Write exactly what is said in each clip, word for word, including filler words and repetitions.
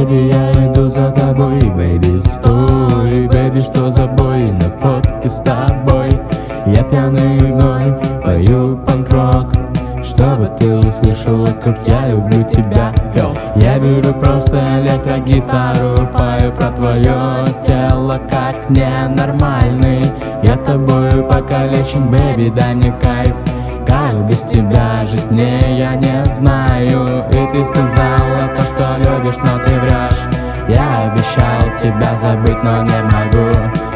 Бэби, я иду за тобой, бэби, стой. Бэби, что за бой на фотке с тобой? Я пьяный вновь пою панк-рок, чтобы ты услышала, как я люблю тебя. Йо. Я беру просто электрогитару, пою про твое тело, как ненормальный. Я тобою покалечен, бэби, дай мне кайф. Как без тебя жить мне, я не знаю. И ты сказала то, что любишь, но ты врешь. Я обещал тебя забыть, но не могу.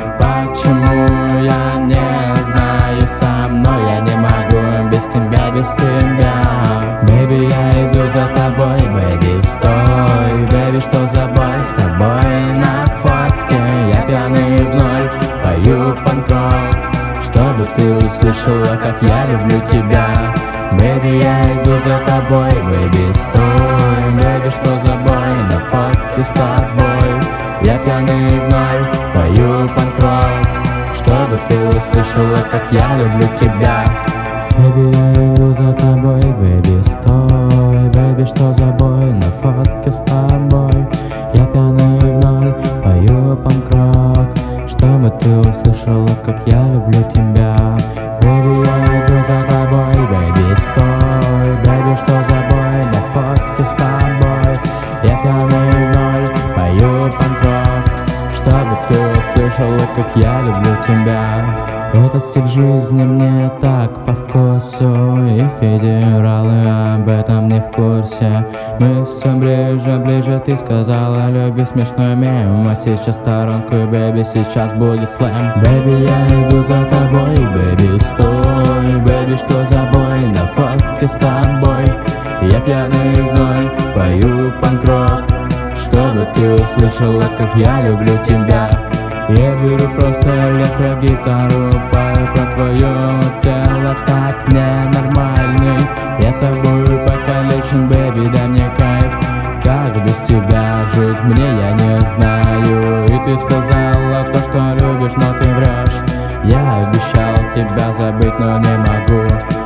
Почему, я не знаю, со мной я не могу. Без тебя, без тебя. Бэби, я иду за тобой, бэби, стой. Бэби, что за бой с тобой на фотке? Я пьяный вновь пою панк-рок, чтобы ты услышала, как я люблю тебя. Бэби, я иду за тобой, бэби, стой. Бэби, что за бой на фотке с тобой? Я пьяный вновь пою панк-рок, чтобы ты услышала, как я люблю тебя. Бэби, я иду за тобой, бэби, стой. Бэби, что за бой на фотке с тобой? Я пьяный вновь пою панк-рок, чтобы ты услышала, как я люблю тебя. Бэби, я иду за тобой, бэби, стой. Бэби, что за бой на фотке с тобой? Я пьяный вновь пою панк-рок, чтобы ты услышала, как я люблю тебя. Этот стиль жизни мне так по вкусу, и федералы об этом не в курсе. Мы все ближе, ближе, ты сказала, люби смешной мем. А сейчас сторонку, бэби, сейчас будет слэм. Бэби, я иду за тобой, бэби, стой. Бэби, что за бой на фотке с тобой? Я пьяный вновь пою панк-рок, чтобы ты услышала, как я люблю тебя. Я беру просто электрогитару, пою про твое тело, так ненормальный. Я тобою покалечен, бэби, дай мне кайф. Как без тебя жить мне, я не знаю. И ты сказала то, что любишь, но ты врешь. Я обещал тебя забыть, но не могу.